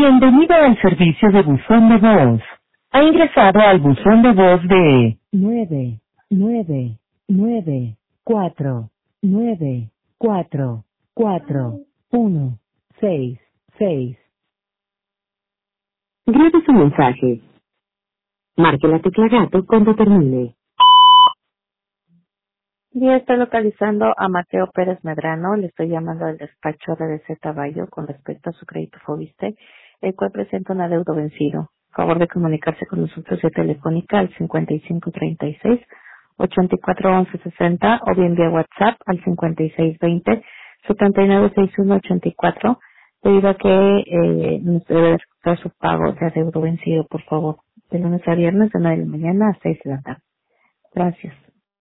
Bienvenido al servicio de buzón de voz. Ha ingresado al buzón de voz de 999444166. Grabe su mensaje. Marque la tecla gato cuando termine. Ya estoy localizando a Mateo Pérez Medrano. Le estoy llamando al despacho de DZ Bayo con respecto a su crédito Fobiste, el cual presenta un adeudo vencido. Favor de comunicarse con nosotros vía telefónica al 5536-841160 o bien vía WhatsApp al 5620-796184 debido a que nos debe respetar su pago de adeudo vencido, por favor, de lunes a viernes de 9 de la mañana a 6 de la tarde. Gracias.